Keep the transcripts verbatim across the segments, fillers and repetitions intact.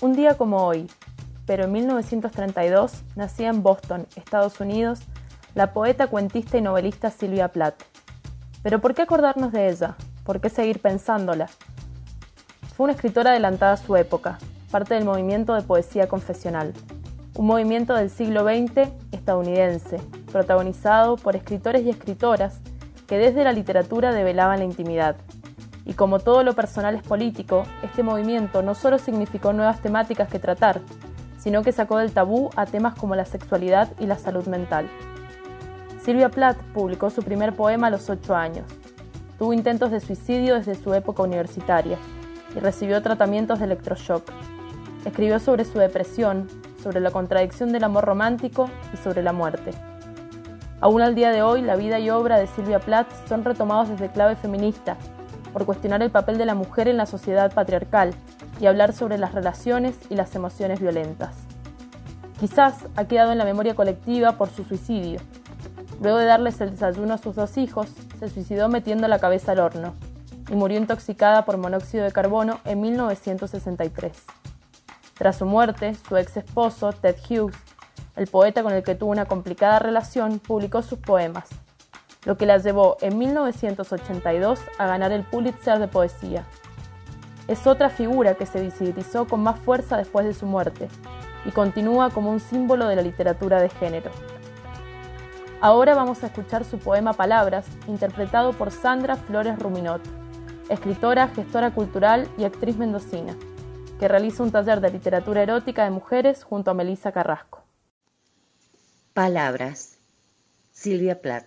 Un día como hoy, pero en mil novecientos treinta y dos, nacía en Boston, Estados Unidos, la poeta, cuentista y novelista Sylvia Plath. ¿Pero por qué acordarnos de ella? ¿Por qué seguir pensándola? Fue una escritora adelantada a su época, parte del movimiento de poesía confesional, un movimiento del siglo veinte estadounidense, protagonizado por escritores y escritoras que desde la literatura develaban la intimidad. Y como todo lo personal es político, este movimiento no solo significó nuevas temáticas que tratar, sino que sacó del tabú a temas como la sexualidad y la salud mental. Sylvia Plath publicó su primer poema a los ocho años. Tuvo intentos de suicidio desde su época universitaria y recibió tratamientos de electroshock. Escribió sobre su depresión, sobre la contradicción del amor romántico y sobre la muerte. Aún al día de hoy, la vida y obra de Sylvia Plath son retomados desde clave feminista, por cuestionar el papel de la mujer en la sociedad patriarcal y hablar sobre las relaciones y las emociones violentas. Quizás ha quedado en la memoria colectiva por su suicidio. Luego de darles el desayuno a sus dos hijos, se suicidó metiendo la cabeza al horno y murió intoxicada por monóxido de carbono en mil novecientos sesenta y tres. Tras su muerte, su ex esposo, Ted Hughes, el poeta con el que tuvo una complicada relación, publicó sus poemas, lo que la llevó en mil novecientos ochenta y dos a ganar el Pulitzer de poesía. Es otra figura que se visibilizó con más fuerza después de su muerte y continúa como un símbolo de la literatura de género. Ahora vamos a escuchar su poema Palabras, interpretado por Sandra Flores Ruminot, escritora, gestora cultural y actriz mendocina, que realiza un taller de literatura erótica de mujeres junto a Melissa Carrasco. Palabras, Sylvia Plath.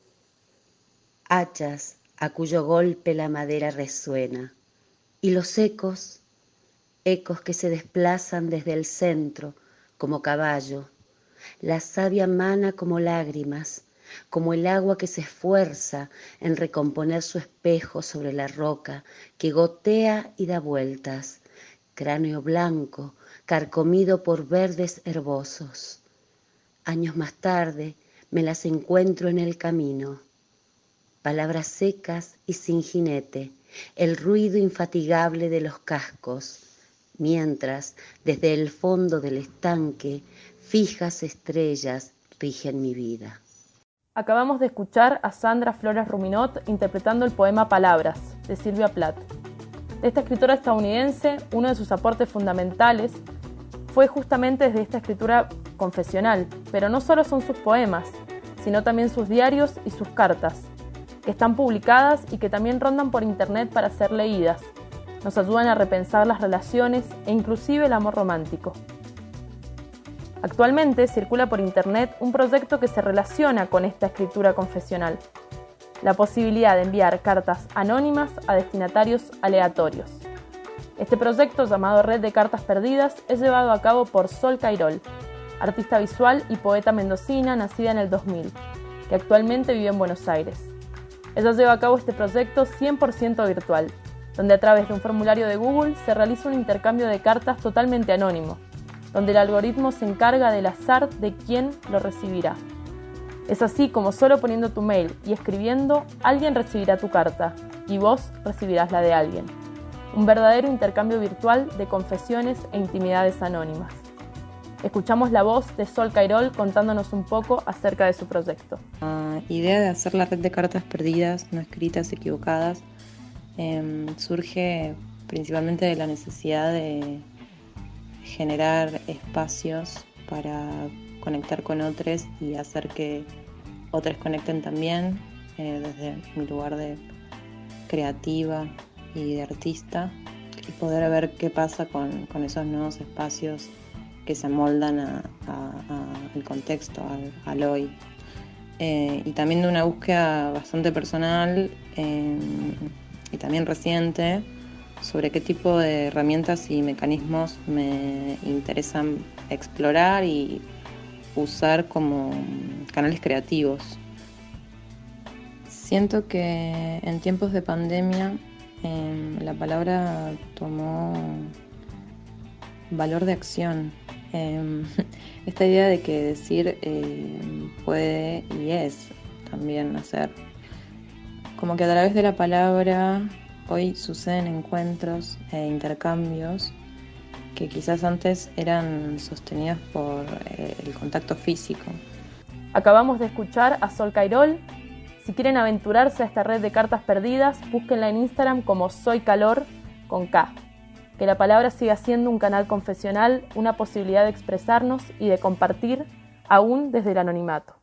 Hachas a cuyo golpe la madera resuena, y los ecos, ecos que se desplazan desde el centro como caballo, la savia mana como lágrimas, como el agua que se esfuerza en recomponer su espejo sobre la roca que gotea y da vueltas, cráneo blanco, carcomido por verdes herbosos. Años más tarde me las encuentro en el camino. Palabras secas y sin jinete, el ruido infatigable de los cascos, mientras desde el fondo del estanque fijas estrellas rigen mi vida. Acabamos de escuchar a Sandra Flores Ruminot interpretando el poema Palabras, de Sylvia Plath. De esta escritora estadounidense, uno de sus aportes fundamentales fue justamente desde esta escritura confesional, pero no solo son sus poemas, sino también sus diarios y sus cartas, que están publicadas y que también rondan por internet para ser leídas. Nos ayudan a repensar las relaciones e inclusive el amor romántico. Actualmente circula por internet un proyecto que se relaciona con esta escritura confesional, la posibilidad de enviar cartas anónimas a destinatarios aleatorios. Este proyecto, llamado Red de Cartas Perdidas, es llevado a cabo por Sol Cairol, artista visual y poeta mendocina nacida en el dos mil, que actualmente vive en Buenos Aires. Ella lleva a cabo este proyecto cien por ciento virtual, donde a través de un formulario de Google se realiza un intercambio de cartas totalmente anónimo, donde el algoritmo se encarga del azar de quién lo recibirá. Es así como solo poniendo tu mail y escribiendo, alguien recibirá tu carta y vos recibirás la de alguien. Un verdadero intercambio virtual de confesiones e intimidades anónimas. Escuchamos la voz de Sol Cairol contándonos un poco acerca de su proyecto. La idea de hacer la red de cartas perdidas, no escritas, equivocadas, eh, surge principalmente de la necesidad de generar espacios para conectar con otros y hacer que otros conecten también, eh, desde mi lugar de creativa y de artista, y poder ver qué pasa con, con esos nuevos espacios que se amoldan a, a, a el contexto, al, al hoy. Eh, y también de una búsqueda bastante personal eh, y también reciente sobre qué tipo de herramientas y mecanismos me interesan explorar y usar como canales creativos. Siento que en tiempos de pandemia eh, la palabra tomó valor de acción. Eh, esta idea de que decir eh, puede y es también hacer. Como que a través de la palabra hoy suceden encuentros e intercambios que quizás antes eran sostenidos por eh, el contacto físico. Acabamos de escuchar a Sol Cairol. Si quieren aventurarse a esta red de cartas perdidas, búsquenla en Instagram como Soy Calor con K. Que la palabra siga siendo un canal confesional, una posibilidad de expresarnos y de compartir, aún desde el anonimato.